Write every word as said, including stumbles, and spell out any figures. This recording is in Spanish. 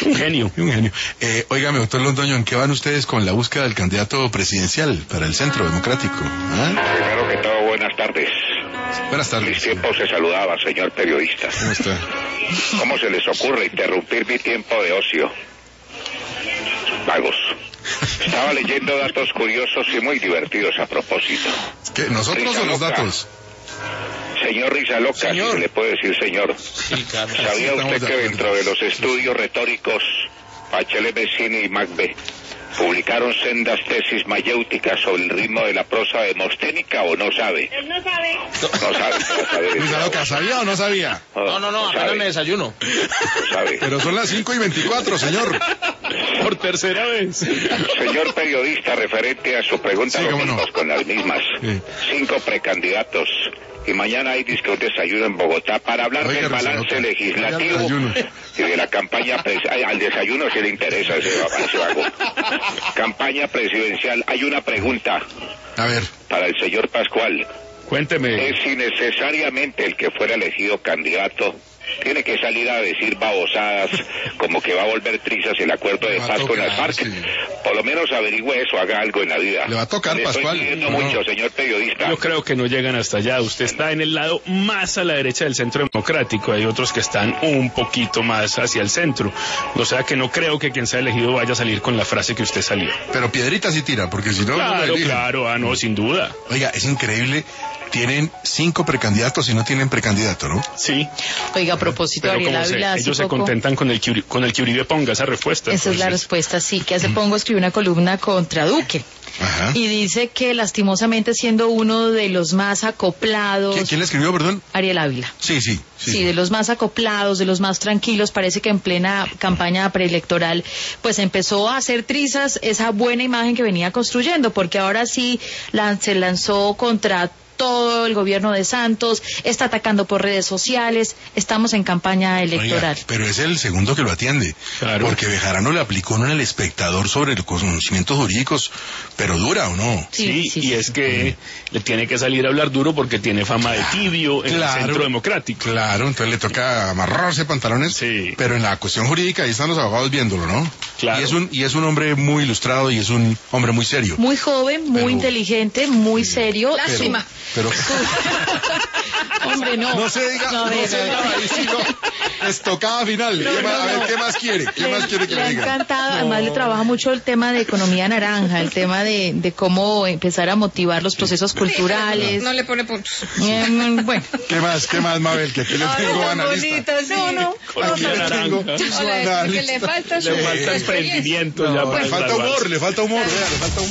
Un genio. Un genio. Eh, óigame, doctor Londoño, ¿en qué van ustedes con la búsqueda del candidato presidencial para el Centro Democrático? ¿Ah? Primero que todo, buenas tardes. Buenas tardes. Mis tiempos se saludaba, señor periodista. ¿Cómo está? ¿Cómo se les ocurre interrumpir mi tiempo de ocio? Vagos. Estaba leyendo datos curiosos y muy divertidos a propósito. ¿Qué, nosotros Risa o los loca. datos? Señor Risa Loca, Señor. si se le puede decir señor. Sí, claro. ¿Sabía Estamos usted de que acuerdo. dentro de los estudios retóricos, Bachelet, Messini y Macbe publicaron sendas tesis mayéuticas sobre el ritmo de la prosa demosténica, o no sabe? Él no sabe. No sabe, no sabe. Risa Loca, ¿sabía o no sabía? No, no, no, apenas sabe, me desayuno. no sabe. Pero son las cinco y veinticuatro, señor. Por tercera vez. Señor periodista, referente a su pregunta, Sí, lo cómo no. mismo con las mismas. Sí. Cinco precandidatos. Y mañana hay disque un desayuno en Bogotá para hablar Oiga, del Risa balance Loca. legislativo Vaya desayuno. y de la campaña pres- ay, al desayuno si le interesa ese, ese vago. Campaña presidencial. Hay una pregunta A ver, para el señor Pascual. Cuénteme. Es si necesariamente el que fuera elegido candidato tiene que salir a decir babosadas como que va a volver trizas el acuerdo de Le va a paz con las tocar, FARC. sí. Por lo menos averigüe eso, haga algo en la vida. Le va a tocar, Le Pascual. Estoy pidiendo No. mucho, señor periodista. Yo creo que no llegan hasta allá. Usted está en el lado más a la derecha del Centro Democrático. Hay otros que están un poquito más hacia el centro. O sea que no creo que quien sea elegido vaya a salir con la frase que usted salió. pero piedritas sí tira, porque si no, no lo Claro, eligen. claro, ah, no, sin duda. Oiga, es increíble. Tienen cinco precandidatos y no tienen precandidato, ¿no? Sí. Oiga, a propósito, Pero Ariel como se- Ávila, hace ellos se poco, contentan con el que Uri- con el que Uribe ponga esa respuesta. esa es la entonces- respuesta, sí, que hace poco escribió una columna contra Duque. Ajá. Y dice que lastimosamente siendo uno de los más acoplados, ¿Qui- ¿Quién le escribió, perdón? Ariel Ávila. Sí, sí. Sí, Sí, de los más acoplados, de los más tranquilos, parece que en plena campaña preelectoral, pues empezó a hacer trizas esa buena imagen que venía construyendo, porque ahora sí lan- se lanzó contra todo el gobierno de Santos, está atacando por redes sociales, estamos en campaña electoral. Oiga, pero es el segundo que lo atiende. Claro. Porque Bejarano le aplicó en el espectador sobre los conocimientos jurídicos, pero dura o no. Sí, Sí, sí, y sí. es que le tiene que salir a hablar duro porque tiene fama de tibio en el Centro Democrático. Claro, entonces le toca amarrarse pantalones. Sí. Pero en la cuestión jurídica ahí están los abogados viéndolo, ¿no? Claro. Y es un, y es un hombre muy ilustrado y es un hombre muy serio. Muy joven, muy Pero- inteligente, muy serio. Lástima. Pero, Hombre, no. no se diga, No, a no, ver, se a ver. diga, ahí sí no. Estocada final. ¿Qué No, más- no, a ver, no. ¿qué más quiere? ¿Qué Le, más quiere que le le ha diga? encantado, además le trabaja mucho el tema de economía naranja, el tema de, de cómo empezar a motivar los procesos culturales. No le pone puntos. Eh, bueno, ¿Qué más? ¿Qué más, Mabel? Que aquí le Ay, tengo tan analista. bonito, sí. no, no. Aquí le tengo naranja. su Hola, es que le analista. falta su Le falta experiencia. emprendimiento ya No, para le falta graduarse. humor, le falta humor, vea, le falta humor.